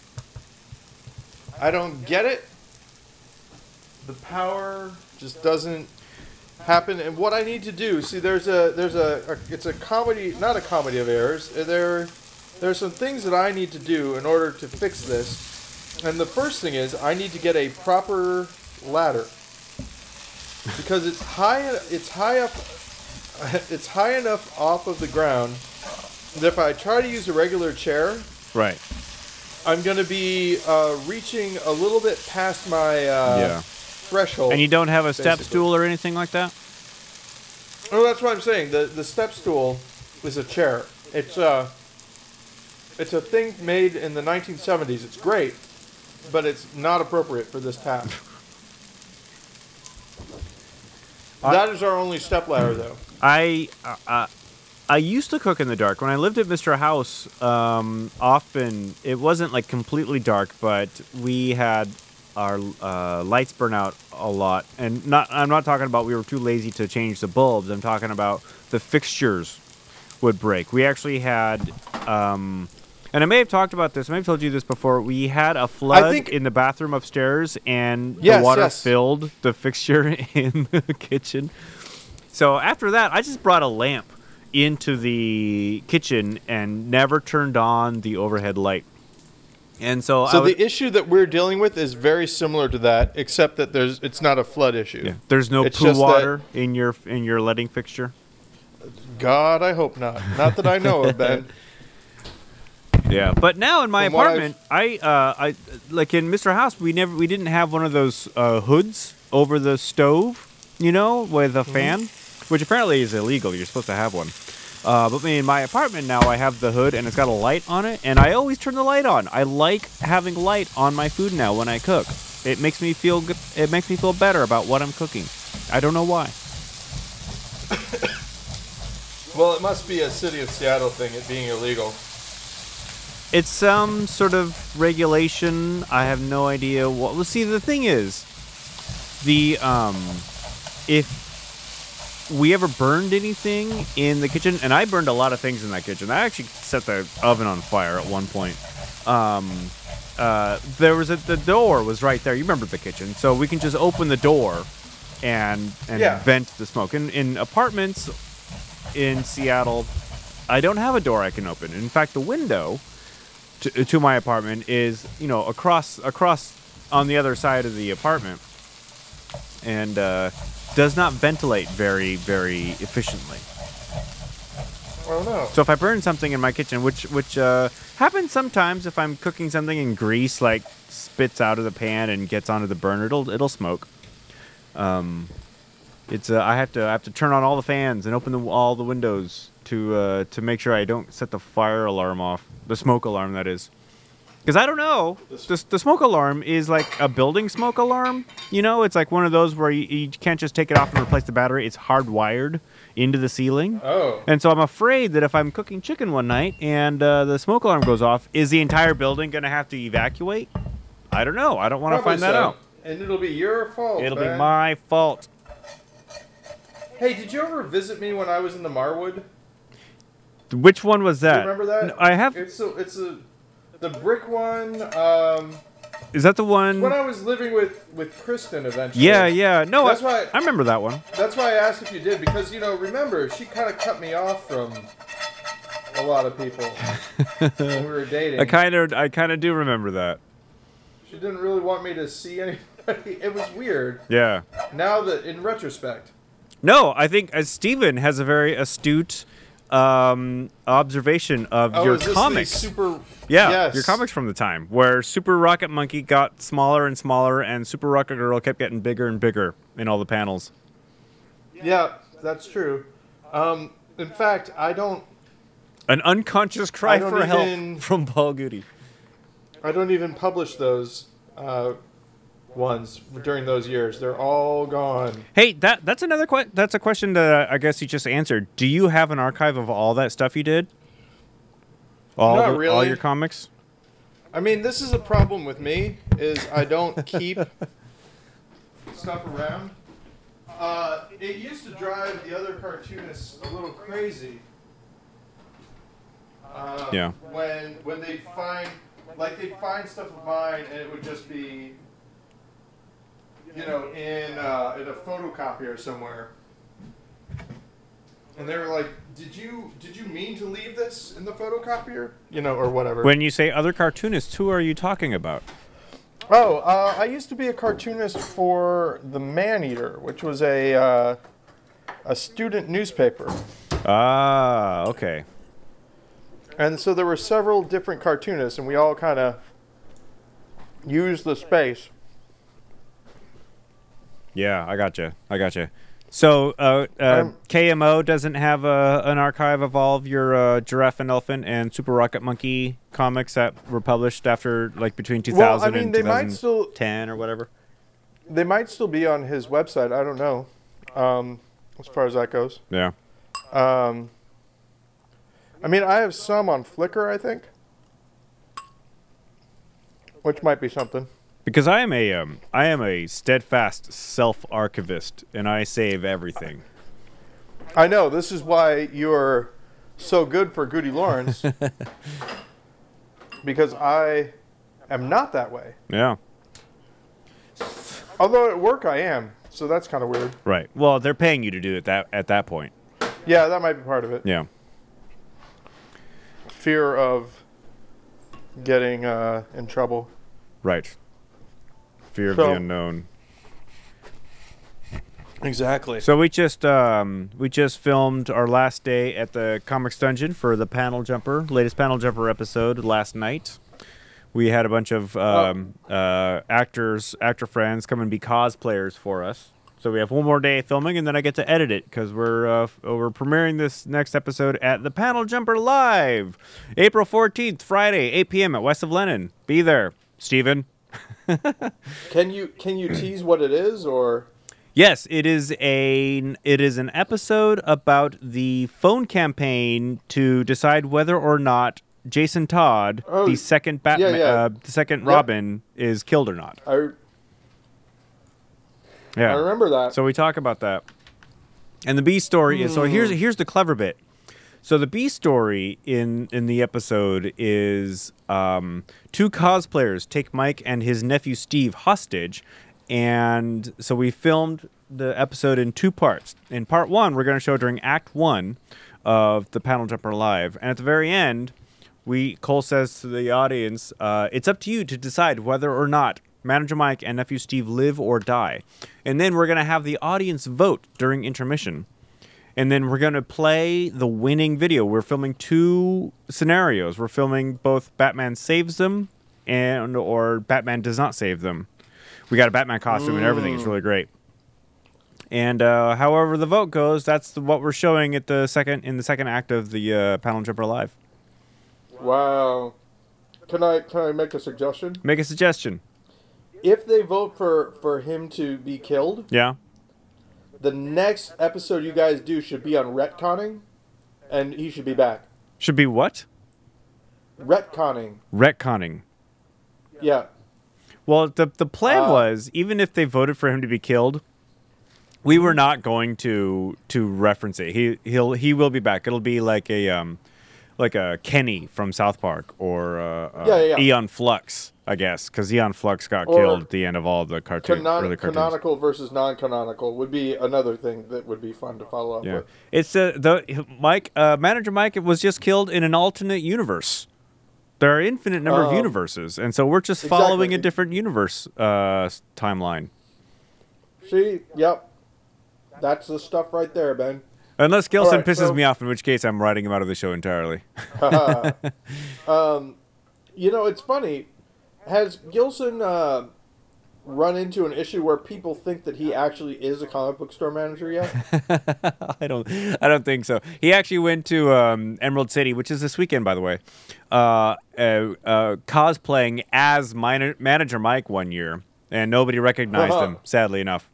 I don't get it. The power just doesn't happen. And what I need to do, see, there's a there's a, a it's a comedy, not a comedy of errors. There there's some things that I need to do in order to fix this. And the first thing is I need to get a proper ladder because it's high it's high up it's high enough off of the ground that if I try to use a regular chair, Right. I'm going to be uh, reaching a little bit past my uh, Yeah. threshold. And you don't have a step basically. stool or anything like that? Oh, that's what I'm saying. The the step stool is a chair. It's uh, It's a thing made in the nineteen seventies. It's great, but it's not appropriate for this task. I- That is our only stepladder, though. I uh, uh, I used to cook in the dark when I lived at Mister House. Um, often it wasn't like completely dark, but we had our uh, lights burn out a lot. And not I'm not talking about we were too lazy to change the bulbs. I'm talking about the fixtures would break. We actually had. Um, And I may have talked about this. I may have told you this before. We had a flood think- in the bathroom upstairs, and Yes, the water yes. filled the fixture in the kitchen. So after that, I just brought a lamp into the kitchen and never turned on the overhead light. And so, I So would, the issue that we're dealing with is very similar to that, except that there's it's not a flood issue. yeah, there's no It's poo just that- water in your in your lighting fixture. God, I hope not. Not that I know of, Ben. Yeah, but now in my From what I've- apartment, I uh, I like in Mister House, we never we didn't have one of those uh, hoods over the stove, you know, with a fan, which apparently is illegal. You're supposed to have one. Uh, but in my apartment now, I have the hood and it's got a light on it, and I always turn the light on. I like having light on my food now when I cook. It makes me feel good. It makes me feel better about what I'm cooking. I don't know why. Well, it must be a city of Seattle thing, it being illegal. It's some sort of regulation. I have no idea what. Well, see, the thing is, the um, if we ever burned anything in the kitchen, and I burned a lot of things in that kitchen. I actually set the oven on fire at one point. Um, uh, there was a the door was right there. You remember the kitchen, so we can just open the door and and Yeah. vent the smoke. In in apartments in Seattle, I don't have a door I can open. In fact, the window to, to my apartment is, you know, across across on the other side of the apartment, and uh, does not ventilate very very efficiently. Oh no. So if I burn something in my kitchen, which which uh, happens sometimes, if I'm cooking something and grease like spits out of the pan and gets onto the burner, it'll it'll smoke. Um, it's uh, I have to I have to turn on all the fans and open the, all the windows to uh, to make sure I don't set the fire alarm off, the smoke alarm that is. Because I don't know, the, the smoke alarm is like a building smoke alarm. You know, it's like one of those where you, you can't just take it off and replace the battery. It's hardwired into the ceiling. Oh. And so I'm afraid that if I'm cooking chicken one night and uh, the smoke alarm goes off, is the entire building going to have to evacuate? I don't know. I don't want to Probably find that so. out. And it'll be your fault. It'll Ben. be my fault. Hey, did you ever visit me when I was in the Marwood? Which one was Do you that? remember that? No, I have. It's a, it's a, the brick one. Um, Is that the one? when I was living with with Kristen eventually. Yeah, yeah. No, That's I, why- I remember that one. That's why I asked if you did, because you know, remember, she kind of cut me off from a lot of people when we were dating. I kind of, I kind of do remember that. She didn't really want me to see anybody. It was weird. Yeah. Now that, in retrospect. No, I think as Steven has a very astute um, observation of Oh, your is this the comics. super? Yeah, Yes. your comics from the time where Super Rocket Monkey got smaller and smaller, and Super Rocket Girl kept getting bigger and bigger in all the panels. Yeah, that's true. Um, in fact, I don't. An unconscious cry I don't for even- help from Paul Goody. I don't even publish those uh, ones during those years. They're all gone. Hey, that that's another que- that's a question that I guess you just answered. Do you have an archive of all that stuff you did? All Not the- all really. your comics? I mean, this is a problem with me. Is I don't keep stuff around. Uh, it used to drive the other cartoonists a little crazy. Uh, Yeah. When when they find like they'd find stuff of mine and it would just be, you know, in uh, in a photocopier somewhere. And they were like, "Did you did you mean to leave this in the photocopier? You know, or whatever." When you say other cartoonists, who are you talking about? Oh, uh, I used to be a cartoonist for the Man-Eater, which was a uh, a student newspaper, Ah, okay. and so there were several different cartoonists, and we all kind of used the space. Yeah, I gotcha. I gotcha. So uh, uh, Um, K M O doesn't have a, an archive of all of your uh, Giraffe and Elephant and Super Rocket Monkey comics that were published after, like, between two thousand Well, I mean, and they might still twenty ten or whatever? they might still be on his website. I don't know, um, as far as that goes. Yeah. Um, I mean, I have some on Flickr, I think, which might be something. Because I am a um, I am a steadfast self-archivist, and I save everything. I know, this is why you're so good for Goody Lawrence, because I am not that way. Yeah. Although at work I am, so that's kind of weird. Right. Well, they're paying you to do it that at that point. Yeah, that might be part of it. Yeah. Fear of getting uh, in trouble. Right. Fear of So- the unknown. Exactly. So we just um, we just filmed our last day at the Comics Dungeon for the Panel Jumper, latest Panel Jumper episode last night. We had a bunch of um, uh, actors, actor friends come and be cosplayers for us. So we have one more day of filming, and then I get to edit it because we're uh, f- we're premiering this next episode at the Panel Jumper Live, April fourteenth, Friday, eight p.m. at West of Lennon. Be there, Steven. Can you can you tease what it is, or? Yes, it is a it is an episode about the phone campaign to decide whether or not Jason Todd, Oh, the second Batman, yeah, yeah. Uh, the second Yep. Robin, is killed or not. I Yeah. I remember that. So we talk about that. And the B story is so here's here's the clever bit. So the B story in in the episode is um, two cosplayers take Mike and his nephew Steve hostage, and so we filmed the episode in two parts. In part one, we're going to show during Act One of the Panel Jumper Live, and at the very end, we Cole says to the audience, uh, "It's up to you to decide whether or not Manager Mike and nephew Steve live or die." And then we're going to have the audience vote during intermission. And then we're going to play the winning video. We're filming two scenarios. We're filming both Batman saves them and or Batman does not save them. We got a Batman costume and everything. It's really great. And uh, however the vote goes, that's the, what we're showing at the second in the second act of the uh, Panel Jumper Live. Wow. Can I can I make a suggestion? Make a suggestion. If they vote for for him to be killed, Yeah. the next episode you guys do should be on retconning, and he should be back. Should be what? Retconning. Retconning. Yeah. Well, the the plan Uh, was even if they voted for him to be killed, we were not going to to reference it. He he'll he will be back. It'll be like a um like a Kenny from South Park or uh, uh, Yeah, yeah, yeah. Eon Flux, I guess, because Eon Flux got Or killed at the end of all the cartoon Canon- early cartoons. canonical versus non-canonical would be another thing that would be fun to follow up Yeah, with. it's uh, the Mike uh, Manager Mike was just killed in an alternate universe. There are infinite number of Um, universes, and so we're just following exactly. a different universe uh, timeline. See, yep. That's the stuff right there, Ben. Unless Gilson right, pisses so- me off, in which case I'm writing him out of the show entirely. um, you know, it's funny. Has Gilson uh, run into an issue where people think that he actually is a comic book store manager yet? I don't, I don't think so. He actually went to um, Emerald City, which is this weekend, by the way, uh, uh, uh, cosplaying as minor, Manager Mike one year, and nobody recognized Uh-huh. him. Sadly enough,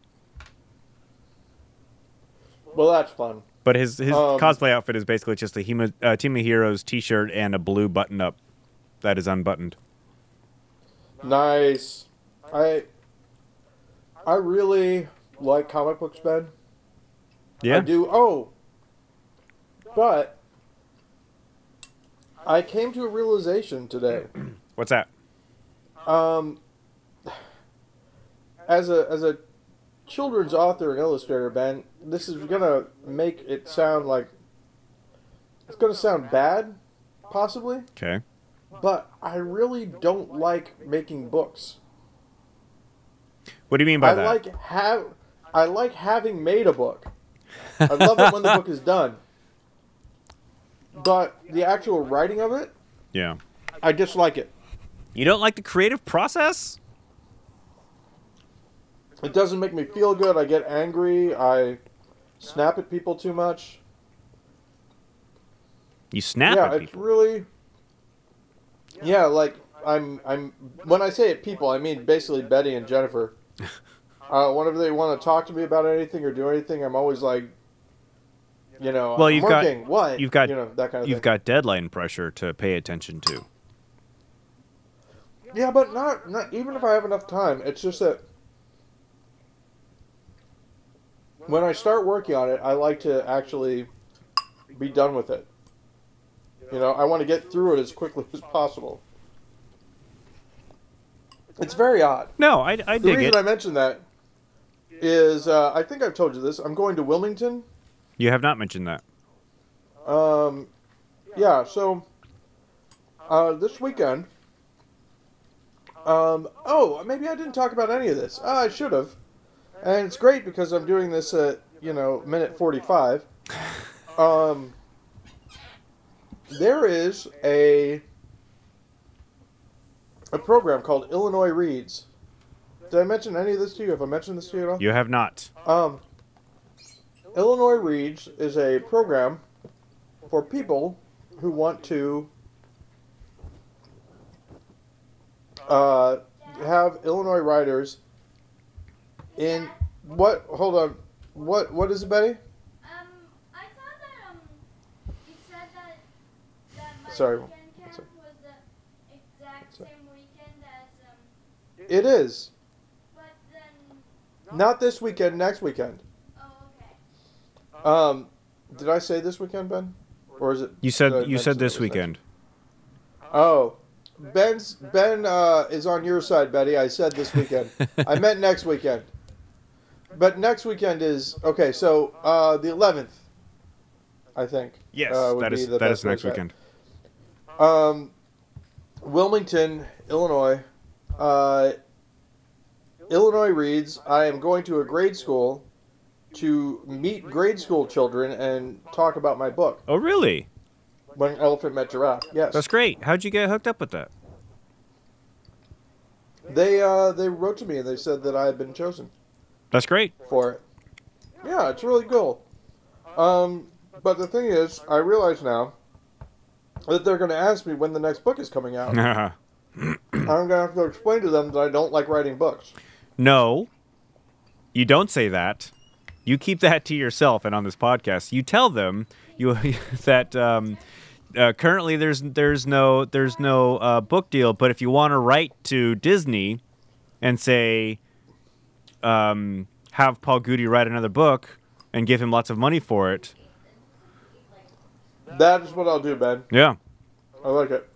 Well, that's fun. but his his Um, cosplay outfit is basically just a Hema, uh, Team of Heroes T-shirt and a blue button-up that is unbuttoned. Nice. I I really like comic books, Ben. Yeah. I do. Oh, but I came to a realization today. What's that? Um, as a as a children's author and illustrator, Ben, this is gonna make it sound like it's gonna sound bad, possibly. Okay. But I really don't like making books. What do you mean by I that? like have I like having made a book. I love it when the book is done. But the actual writing of it, Yeah. I dislike it. You don't like the creative process? It doesn't make me feel good. I get angry. I snap at people too much. You snap yeah, at it's people. really. Yeah, like I'm. I'm. When I say at people, I mean basically Betty and Jennifer. Uh, whenever they want to talk to me about anything or do anything, I'm always like, you know, Well, I'm you've got- working. What? you've got- you know, that kind of You've thing. got deadline pressure to pay attention to. Yeah, but not, not even if I have enough time. It's just that when I start working on it, I like to actually be done with it. You know, I want to get through it as quickly as possible. It's very odd. No, I, I The dig reason it. I mention that is, uh, I think I've told you this. I'm going to Wilmington. You have not mentioned that. Um, yeah, so uh, this weekend. Um, oh, maybe I didn't talk about any of this. Uh, I should have. And it's great because I'm doing this at, you know, minute forty-five. Um, there is a a program called Illinois Reads. Did I mention any of this to you? Have I mentioned this to you at all? You have not. Um, Illinois Reads is a program for people who want to uh, have Illinois writers in what? Hold on. What? What is it, Betty? Um, I thought that um, you said that that my Sorry. weekend camp Sorry. was the exact Sorry. same weekend as um, It is but then not this weekend. Next weekend. oh okay. Um, did I say this weekend, Ben? Or is it? You did I said you mention said it this was next- weekend. Oh, Ben's Ben uh, is on your side, Betty. I said this weekend. I meant next weekend. But next weekend is okay. So uh, the eleventh, I think. Yes, uh, would that be is the that best is next way to say weekend. it. Um, Wilmington, Illinois. Uh, Illinois Reads. I am going to a grade school to meet grade school children and talk about my book, Oh, really? When an Elephant Met Giraffe. Yes. That's great. How'd you get hooked up with that? They uh, they wrote to me and they said that I had been chosen That's great. for it. Yeah, it's really cool. Um, but the thing is, I realize now that they're going to ask me when the next book is coming out. I'm going to have to explain to them that I don't like writing books. No, you don't say that. You keep that to yourself. And on this podcast, you tell them you that um, uh, currently there's there's no there's no uh, book deal. But if you want to write to Disney and say, um, have Paul Goody write another book and give him lots of money for it, That is what I'll do, Ben. yeah. I like it.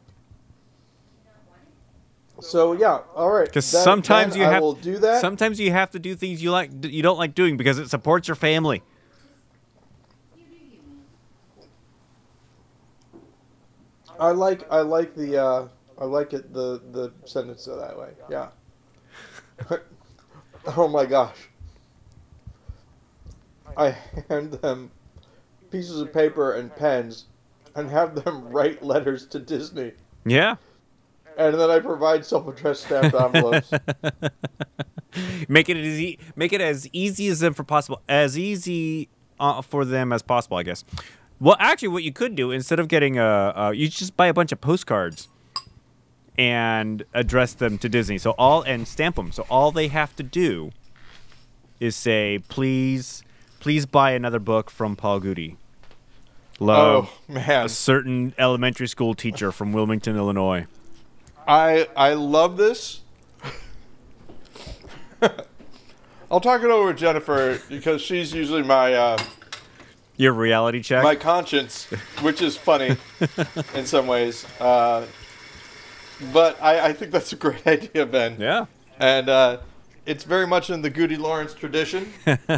So yeah, all right. Because That- sometimes Ben, you I have will do that. Sometimes you have to do things you like you don't like doing because it supports your family. I like I like the uh, I like it the the sentence that way. Yeah. Oh my gosh. I hand them pieces of paper and pens and have them write letters to Disney. Yeah. And then I provide self-addressed stamped envelopes. Make it as easy, make it as easy as them for possible, as easy uh, for them as possible, I guess. Well, actually, what you could do instead of getting a, uh, you just buy a bunch of postcards and address them to Disney. So all and stamp them. So all they have to do is say, "Please, please buy another book from Paul Goody. Love, Oh man. a certain elementary school teacher from Wilmington, Illinois." I I love this. I'll talk it over with Jennifer because she's usually my uh, Your reality check. my conscience, which is funny in some ways. Uh, but I, I think that's a great idea, Ben. yeah. And uh, it's very much in the Goody Lawrence tradition.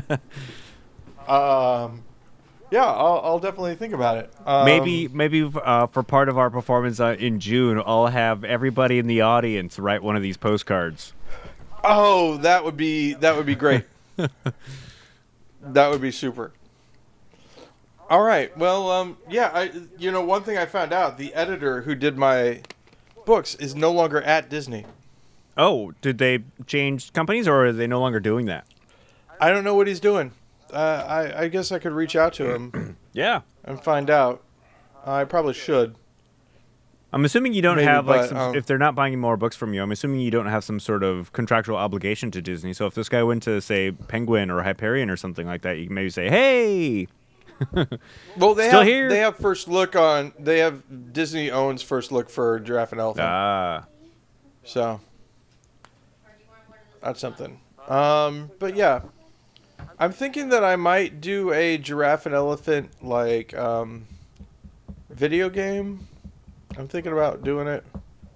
um, yeah, I'll, I'll definitely think about it. Um, Maybe, maybe uh, for part of our performance uh, in June, I'll have everybody in the audience write one of these postcards. Oh, that would be that would be great. That would be super. All right. Well, um, yeah. I you know one thing I found out: the editor who did my books is no longer at Disney. Oh, did they change companies, or are they no longer doing that? I don't know what he's doing. uh, I I guess I could reach out to him Yeah. and find out. I probably should. I'm assuming you don't Maybe, have like but, some, um, if they're not buying more books from you. I'm assuming you don't have some sort of contractual obligation to Disney. So if this guy went to say Penguin or Hyperion or something like that, you can maybe say, "Hey, Well, they Still have here. they have first look on. They have Disney owns first look for Giraffe and Elephant. ah, So that's something. Um, but yeah, I'm thinking that I might do a Giraffe and Elephant like um, video game. I'm thinking about doing it.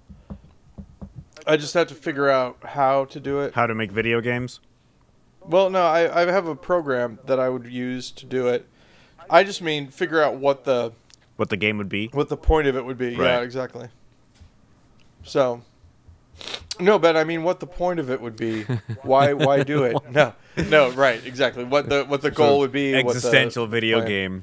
I just have to figure out how to do it. how to make video games?" Well, no, I, I have a program that I would use to do it. I just mean figure out what the What the game would be? what the point of it would be. Yeah, Right. exactly. So, no, but I mean, what the point of it would be? Why why do it? No, no, right, exactly. What the what the goal Sort of would be? what the existential video plan- game.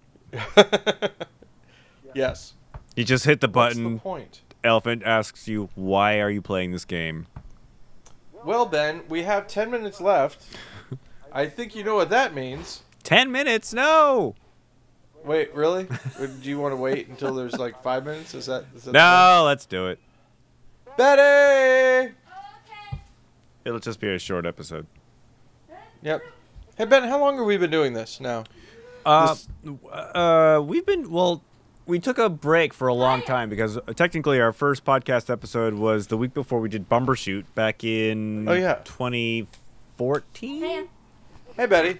Yes. You just hit the What's the button. point? Elephant asks you, "Why are you playing this game?" Well, Ben, we have ten minutes left. I think you know what that means. Ten minutes? No. Wait, really? Or do you want to wait until there's like five minutes? Is that? Is that No, let's do it. the Betty. It'll just be a short episode. Yep. Hey Ben, how long have we been doing this now? Uh, This- uh, we've been well. We took a break for a long time because uh, technically our first podcast episode was the week before we did Bumbershoot back in Oh, yeah. twenty fourteen. Hey Betty.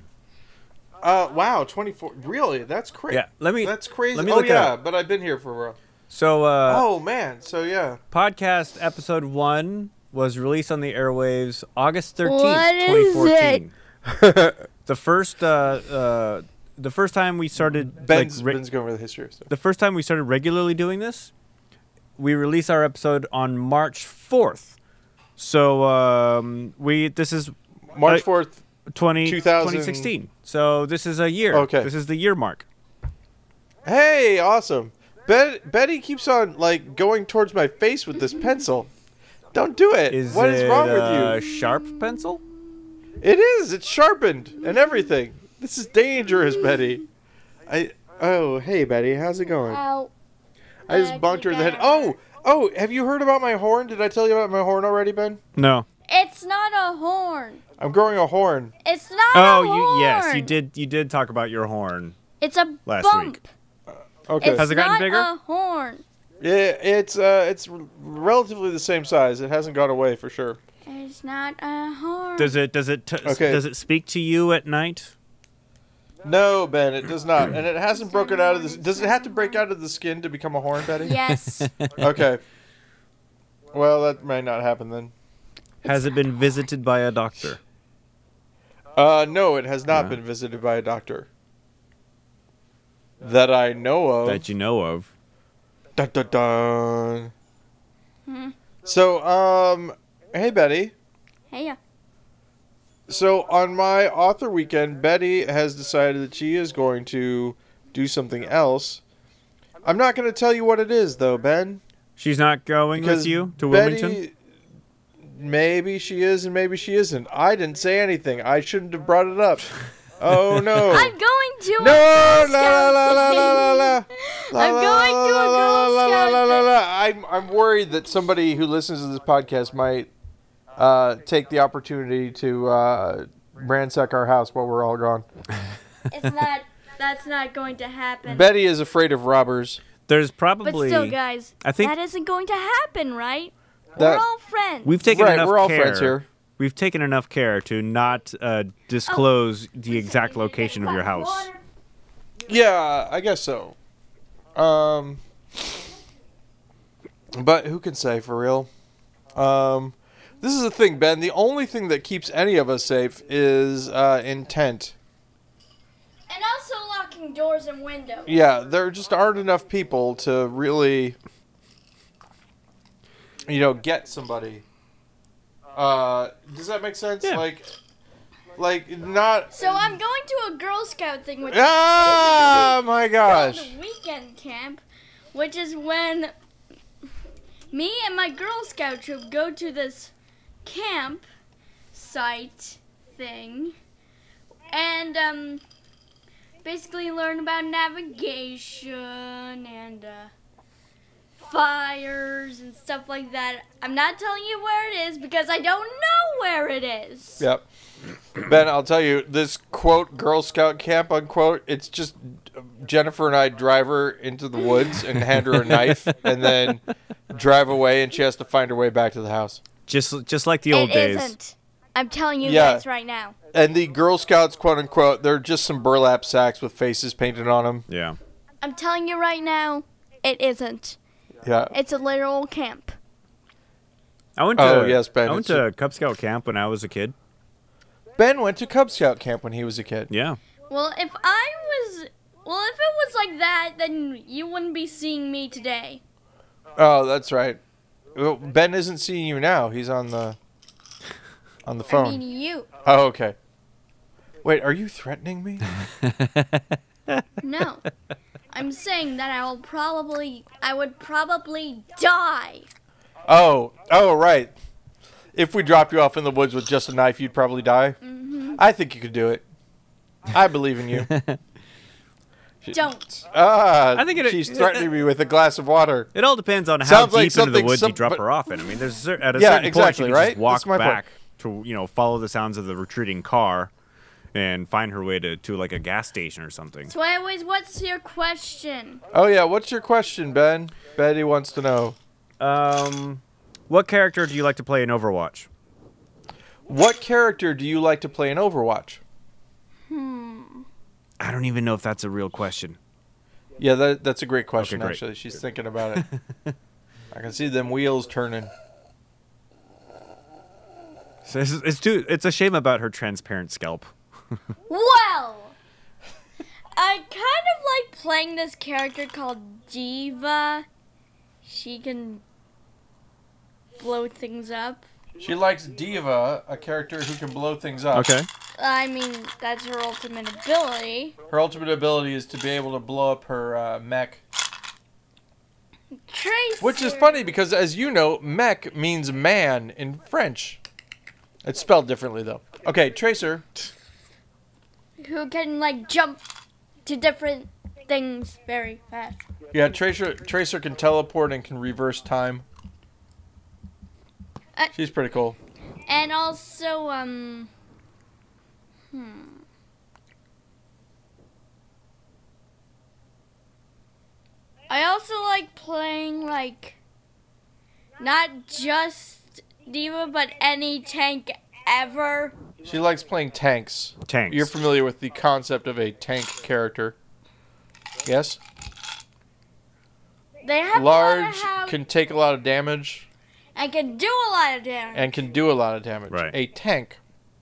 Uh, wow, twenty-four. Really? That's crazy. Yeah, let me. That's crazy. let me oh look it yeah, up. but I've been here for a while. So, uh, oh man, so yeah. podcast episode one was released on the airwaves August thirteenth, What twenty is fourteen. The first, uh, uh, the first time we started, Ben's, like, re- Ben's going over the history of stuff. the first time we started regularly doing this, we released our episode on March fourth. So, um, we this is March uh, fourth. twenty, two thousand twenty sixteen. So this is a year. Okay. This is the year mark. Hey, awesome. Bet- Betty keeps on like going towards my face with this pencil. Don't do it. Is what it is wrong a with you? sharp pencil? It is. It's sharpened and everything. This is dangerous, Betty. I. Oh, hey, Betty. How's it going? Ow. I just Uh, bonked her in the head. keep Oh, oh. Have you heard about my horn? Did I tell you about my horn already, Ben? No. It's not a horn. I'm growing a horn. It's not Oh, a horn. you yes, you did. You did talk about your horn. It's a last bump. week. Okay. It's Has it gotten not bigger? a horn. Yeah, it's uh, it's r- relatively the same size. It hasn't gone away for sure. It's not a horn. Does it? Does it? T- Okay. Does it speak to you at night? No, Ben, it does not, and it hasn't broken out of the. Does it have to break out of the skin to become a horn, Betty? Yes. Okay. Well, that may not happen then. Has it been visited by a doctor? Uh, no, it has not Yeah. been visited by a doctor. That I know of. That you know of? Dun, dun, dun. Hmm. So, um, hey Betty. Hey. uh, So on my author weekend, Betty has decided that she is going to do something else. I'm not going to tell you what it is, though, Ben. She's not going Because with you to Betty, Wilmington? Maybe she is and maybe she isn't. I didn't say anything. I shouldn't have brought it up. Oh no. I'm going to No, a Girl la la la la la la la. Scout thing. I'm going to a Girl la, la, Scout la, la, thing. la. I'm I'm worried that somebody who listens to this podcast might uh, take the opportunity to uh, ransack our house while we're all gone. It's not. That's not going to happen. Betty is afraid of robbers. There's but probably. still, guys, I think- that isn't going to happen, right? That- We're all friends. We've taken right, enough we're all care. friends here. We've taken enough care to not uh, disclose the exact location of your house. Yeah, I guess so. Um, but who can say for real? Um, this is the thing, Ben. The only thing that keeps any of us safe is uh, intent. And also locking doors and windows. Yeah, there just aren't enough people to really, you know, get somebody. Uh, does that make sense? Yeah. Like, like not. So I'm going to a Girl Scout thing, which Ah, my is gosh. called a weekend camp, which is when me and my Girl Scout troop go to this camp site thing, and um, basically learn about navigation and uh, fires and stuff like that. I'm not telling you where it is because I don't know where it is. Yep. Ben, I'll tell you, this quote, Girl Scout camp, unquote, it's just Jennifer and I drive her into the woods and hand her a knife and then drive away and she has to find her way back to the house. Just just like the old it days. isn't. I'm telling you Yeah. guys right now. And the Girl Scouts, quote unquote, they're just some burlap sacks with faces painted on them. Yeah. I'm telling you right now, it isn't. Yeah. It's a literal camp. I went to Oh, yes, Ben, I went it's to Cub Scout camp when I was a kid. Ben went to Cub Scout camp when he was a kid. Yeah. Well, if I was, well, if it was like that, then you wouldn't be seeing me today. Oh, that's right. Well, Ben isn't seeing you now. He's on the on the phone. I mean you. Oh, okay. Wait, are you threatening me? No. I'm saying that I will probably, I would probably die. Oh, oh, right. If we dropped you off in the woods with just a knife, you'd probably die. Mm-hmm. I think you could do it. I believe in you. Don't. Ah, I think it- she's threatening me with a glass of water. It all depends on how Sounds deep like into the something woods some- you drop but- her off in. I mean, there's a cer- at a Yeah, certain exactly, point you can right? just walk That's my point. back to you know follow the sounds of the retreating car, and find her way to, to like a gas station or something. So anyways, what's your question? Oh, yeah. What's your question, Ben? Betty wants to know. Um, what character do you like to play in Overwatch? What character do you like to play in Overwatch? Hmm. I don't even know if that's a real question. Yeah, that, that's a great question, great. actually. She's thinking about it. I can see them wheels turning. So it's, it's too. It's a shame about her transparent scalp. Well, I kind of like playing this character called Diva. She can blow things up. She likes Diva, a character who can blow things up. Okay. I mean, that's her ultimate ability. Her ultimate ability is to be able to blow up her uh, mech. Tracer. Which is funny because, as you know, mech means man in French. It's spelled differently, though. Okay, Tracer. Who can, like, jump to different things very fast. Yeah, Tracer Tracer can teleport and can reverse time. Uh, She's pretty cool. And also, um... Hmm... I also like playing, like, not just Diva, but any tank ever. She likes playing tanks. Tanks. You're familiar with the concept of a tank character. Yes? They have Large, to have, can take a lot of damage, and can do a lot of damage. and can do a lot of damage. Right. A tank.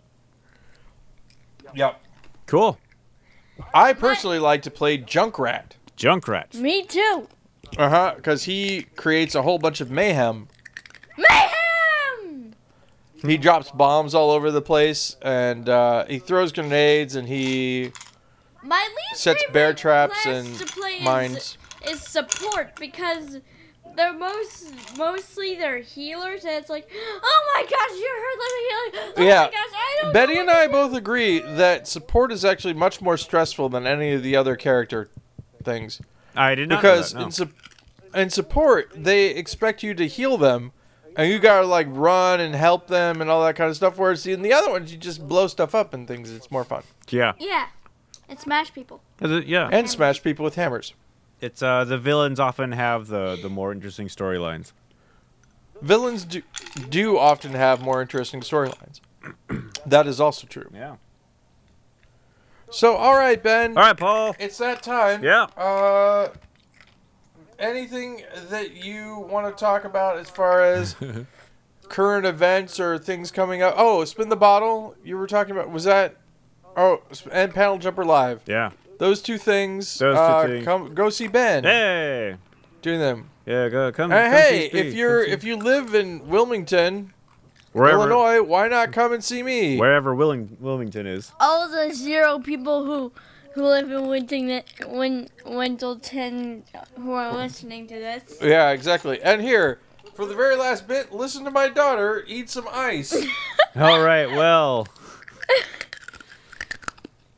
Yep. Cool. I personally like to play Junkrat. Junkrat. Me too. Uh huh. Because he creates a whole bunch of mayhem. Mayhem! He drops bombs all over the place, and uh, he throws grenades, and he My least sets favorite bear traps class and to play is- mines. Is, support because they're most mostly they're healers, and it's like, oh my gosh, you heard them healing. Oh Yeah. my gosh, I don't Betty know and what I to both agree that support is actually much more stressful than any of the other character things. I did not Because know that, no. in, su- in support, they expect you to heal them, and you gotta like run and help them and all that kind of stuff. Whereas in the other ones, you just blow stuff up and things. It's more fun. Yeah. Yeah, and smash people. Is it- Yeah. And smash people with hammers. It's uh the villains often have the the more interesting storylines. Villains do, do often have more interesting storylines. That is also true. Yeah. So, all right, Ben. All right, Paul. It's that time. Yeah. Uh, anything that you want to talk about as far as current events or things coming up? Oh, Spin the Bottle. You were talking about. Was that? Oh, and Panel Jumper Live. Yeah. Those two things. Those two uh, things. Come go see Ben. Hey. Doing them. Yeah. Go come. Uh, come hey, see if Steve. you're Come see- if you live in Wilmington, wherever Illinois, why not come and see me? wherever Willing, Wilmington is. All the zero people who who live in Winton, Win, Wintelton who are listening to this. Yeah, exactly. And here, for the very last bit, listen to my daughter eat some ice. All right. Well.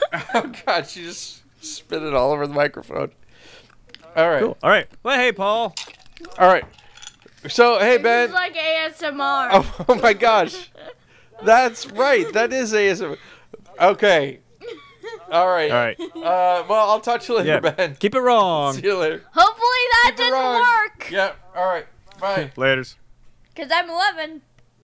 Oh God, she just spit it all over the microphone. All right, Cool. All right. Well, hey, Paul. all right. So hey This Ben. is like A S M R. Oh, oh my gosh, that's right. That is A S M R. Okay. All right. All right. Uh, well, I'll talk to you later, Yeah. Ben. Keep it wrong. See you later. Hopefully that Keep it didn't wrong. work. Yep. All right. Bye. Laters. Because I'm eleven.